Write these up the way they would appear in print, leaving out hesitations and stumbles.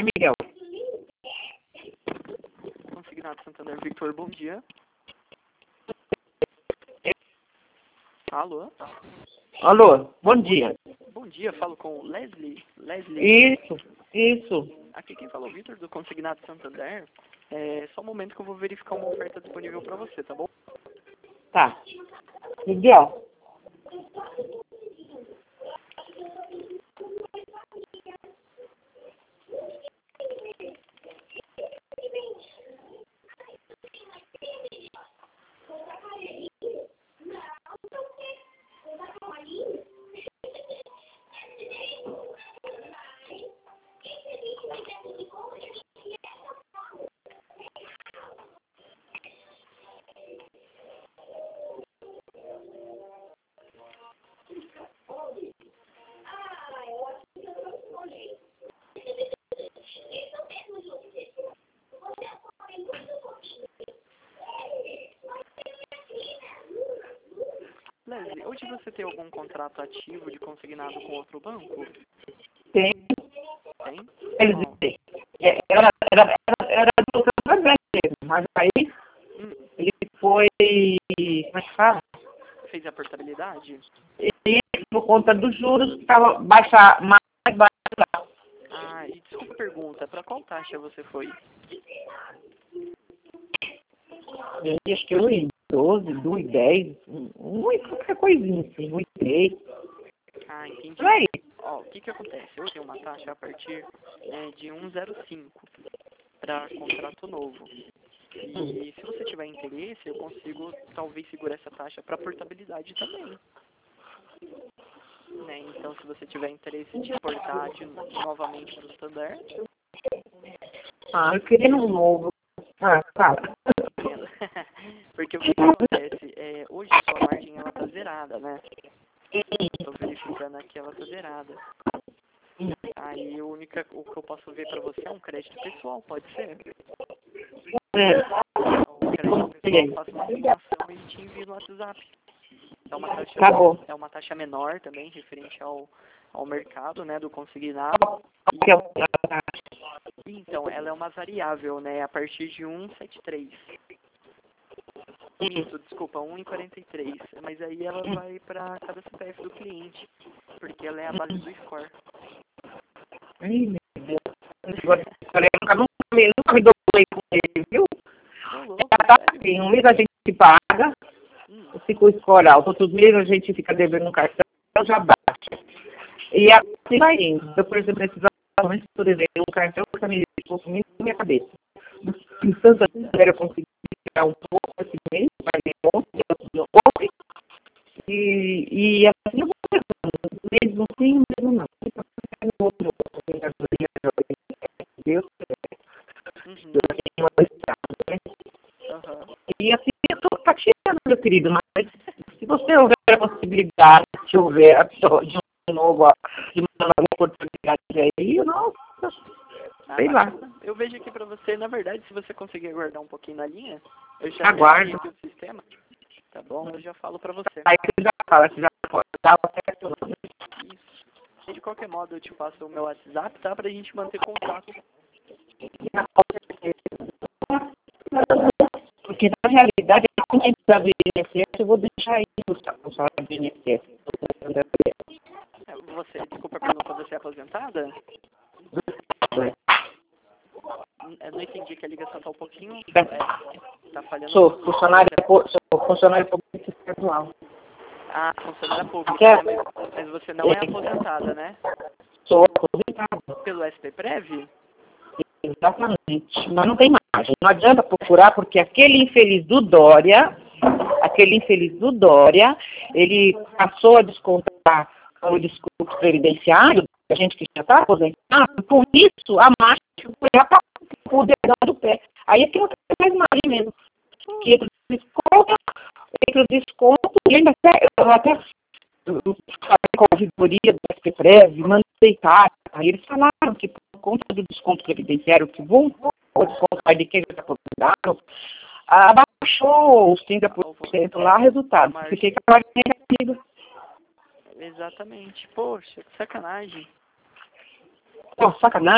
É, Miguel. Consignado Santander Victor, bom dia. Alô? Alô, bom dia. Bom dia, falo com o Leslie. Leslie. Isso. Aqui quem fala é o Victor do Consignado Santander. Só um momento que eu vou verificar uma oferta disponível para você, tá bom? Tá. Miguel. Leslie, hoje você tem algum contrato ativo de consignado com outro banco? Tem. Tem? Eles Qual? dizem. Era do Santander mesmo, mas aí ele foi. Como é que fala? Fez a portabilidade? E por conta dos juros, estava mais baixo lá. Ah, e desculpa a pergunta, para qual taxa você foi? Eu acho que 1,12, 1,10, qualquer coisinha assim, 1,3. Ah, entendi. Por aí. Ó, o que acontece? Eu tenho uma taxa a partir de 1,05 para contrato novo. E se você tiver interesse, eu consigo talvez segurar essa taxa para portabilidade também. Né? Então, se você tiver interesse de exportar novamente para o Santander, Ah, eu queria um novo. Ah, tá. porque o que acontece? Hoje a sua margem ela tá zerada, né? Estou verificando aqui, ela tá zerada. Aí o que eu posso ver para você é um crédito pessoal, pode ser? O crédito pessoal, eu faço uma simulação e te envio no WhatsApp. Tá bom. É uma taxa menor também, referente ao mercado, né, do consignado. Então, ela é uma variável, né, a partir de 1,73. Isso, desculpa, 1,43. Mas aí ela vai para cada CPF do cliente, porque ela é a base do score. Ai, meu Deus. Eu nunca me dou com ele, viu? Ô, louco, Tá sério? assim, um mês a gente paga, fica o escoral, os outros meses a gente fica devendo um cartão, já baixa. E assim vai indo. Eu, por exemplo, exatamente estou devendo um cartão que me consumindo na minha cabeça. Em Santa Catarina eu consegui tirar um pouco esse mês, vai ver ontem, e assim eu vou pensando, mesmo sim, mesmo não. Deus, eu tenho uma estrada, né? E assim, eu estou chateada, meu querido, mas se você houver a possibilidade, se houver de um novo, de uma nova oportunidade aí, nossa, sei lá. Eu vejo aqui pra você, na verdade, se você conseguir aguardar um pouquinho na linha, eu já Aguardo. aqui o sistema, tá bom? Eu já falo pra você. Aí você já fala, você já pode dar certo. Isso. E de qualquer modo, eu te passo o meu WhatsApp, tá? Pra gente manter contato. Porque na realidade, quando a gente está do INSS, eu vou deixar aí o salário do INSS. Desculpa a pergunta, você é aposentada? Eu não entendi que a ligação tá um pouquinho... tá falhando. Sou funcionário público estadual. Ah, funcionária pública, né? Mas você não é aposentada, né? Sou aposentada. Pelo SP-Prev? Exatamente. Mas não tem margem. Não adianta procurar, porque aquele infeliz do Dória, ele passou a descontar o desconto previdenciário da gente que já está aposentado, por isso a margem foi para o dedão do pé. Aí aqui não tem mais margem mesmo. Que entre os descontos, e ainda até com a auditoria do SPPrev, mandei carta, aí eles falaram que por conta do desconto previdenciário que vão o desconto de quem já está aposentado, abaixou os 30% lá, resultado. Fiquei com a margem negativa. Exatamente. Poxa, que sacanagem. Pô, sacanagem.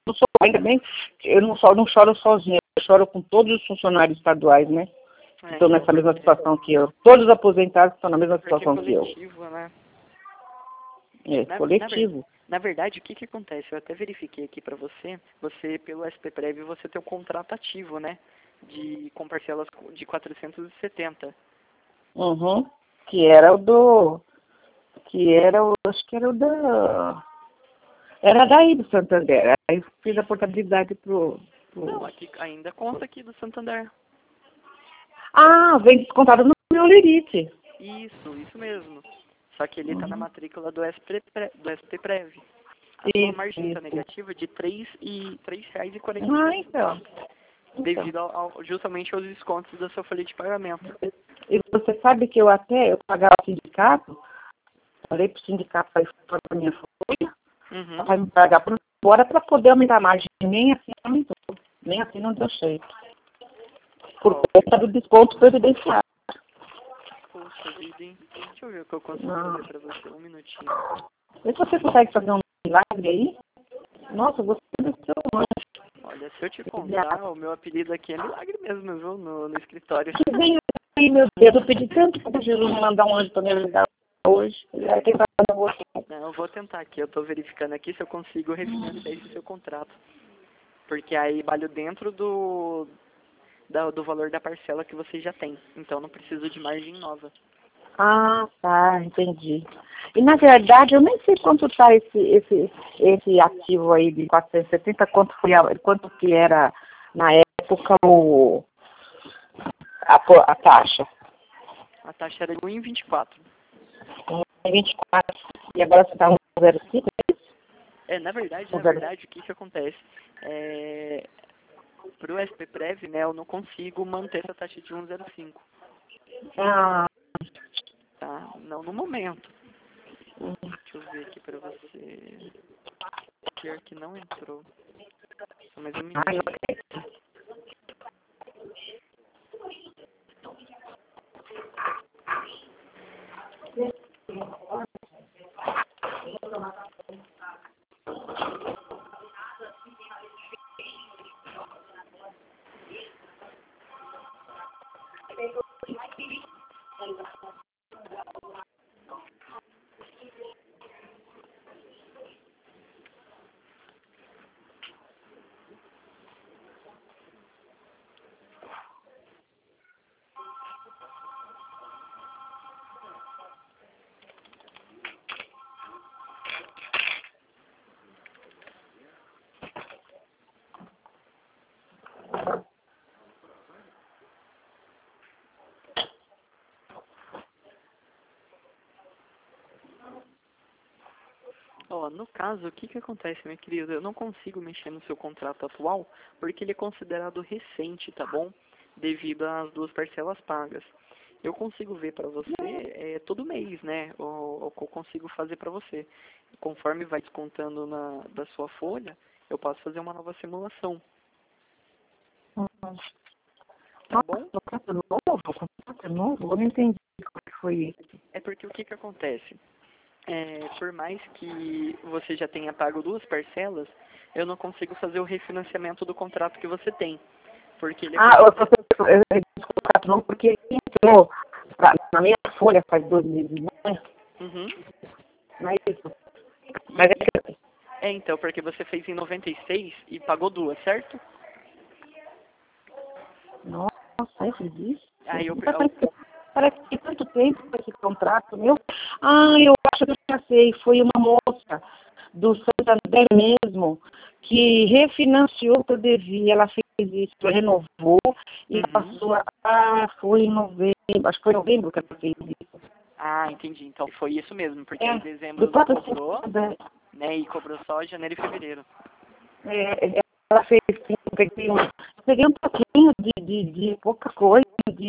não sou, ainda bem, eu não choro sozinha, eu choro com todos os funcionários estaduais, né? Que estão nessa mesma situação que eu. Todos os aposentados estão na mesma situação que eu. Coletivo, né? Coletivo. Na verdade, o que acontece? Eu até verifiquei aqui para você, pelo SPPrev, você tem um contrato ativo, né? Com parcelas de 470. Uhum. Que era o do... acho que era o da... Era daí do Santander. Aí eu fiz a portabilidade pro... Não, aqui ainda consta aqui do Santander. Ah, vem descontado no meu lerite. Isso mesmo. Só que ele está na matrícula do SPPrev. A sua margem está negativa de R$3,40. Ah, então. Devido justamente aos descontos da sua folha de pagamento. E você sabe que eu pagava o sindicato, falei pro sindicato para ir fora da minha folha, para me pagar por fora para poder aumentar a margem. Nem assim aumentou. Nem assim não deu jeito. Por conta do desconto previdenciário. Poxa vida, hein? Deixa eu ver o que eu consigo fazer para você. Um minutinho. E se você consegue fazer um milagre aí? Nossa, você do seu anjo. Olha, se eu te contar, o meu apelido aqui é milagre mesmo, viu? No escritório. Que vem aí, meu Deus, eu pedi tanto para Jesus me mandar um anjo para me ajudar hoje. Ele vai tentar fazer você. Não, eu vou tentar aqui. Eu tô verificando aqui se eu consigo refinanciar esse seu contrato. Porque aí vale dentro do valor da parcela que você já tem. Então não preciso de margem nova. Ah, tá, entendi. E na verdade eu nem sei quanto tá esse ativo aí de 470, quanto que era na época a taxa. A taxa era de 1,24. 24. E agora você tá 1,05, é isso? Na verdade, o que acontece? Para o SPPrev, né, eu não consigo manter essa taxa de 1,05. Ah. Tá? Não no momento. Deixa eu ver aqui para você. Pior que não entrou. Só mais um minuto. No caso, o que acontece, minha querida? Eu não consigo mexer no seu contrato atual porque ele é considerado recente, tá bom? Devido às 2 parcelas pagas. Eu consigo ver para você todo mês, né? O que eu consigo fazer para você. Conforme vai descontando da sua folha, eu posso fazer uma nova simulação. Tá bom? Contrato novo? Eu não entendi como foi isso. É porque o que acontece? Por mais que você já tenha pago 2 parcelas, eu não consigo fazer o refinanciamento do contrato que você tem. Porque ele eu contrato novo porque ele entrou na minha folha faz 2 meses, não é? Não é isso? Mas então, porque você fez em 96 e pagou 2, certo? Nossa, eu fiz isso? Aí Parece que tanto tempo esse contrato meu. Eu acho que eu já sei. Foi uma moça do Santander mesmo que refinanciou o que eu devia. Ela fez isso, renovou e passou foi em novembro. Acho que foi em novembro que ela fez isso. Ah, entendi. Então foi isso mesmo, porque em dezembro não cobrou, né? E cobrou só janeiro e fevereiro. Ela fez sim, eu peguei um pouquinho de pouca coisa,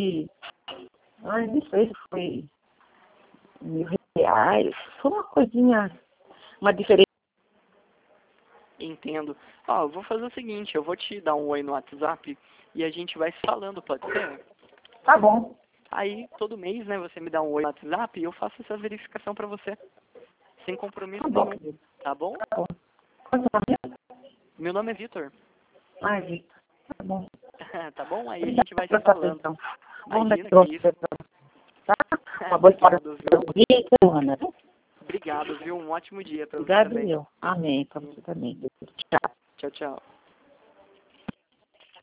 não sei se foi R$1.000, foi uma coisinha, uma diferença. Entendo. Eu vou fazer o seguinte, eu vou te dar um oi no WhatsApp e a gente vai se falando, pode ser? Tá bom. Aí, todo mês, né, você me dá um oi no WhatsApp e eu faço essa verificação pra você. Sem compromisso nenhum. Tá bom? Tá bom. Quanto é mesmo? Meu nome é Vitor. Ah, Vitor. Tá bom. Tá bom? Aí a gente vai se falando. Bom Imagina que isso. Tá? Uma boa história. Obrigado, Bonita, Ana. Obrigado, viu? Um ótimo dia pra você Obrigado, também. eu. Amém. Pra você também. Tchau. Tchau, tchau.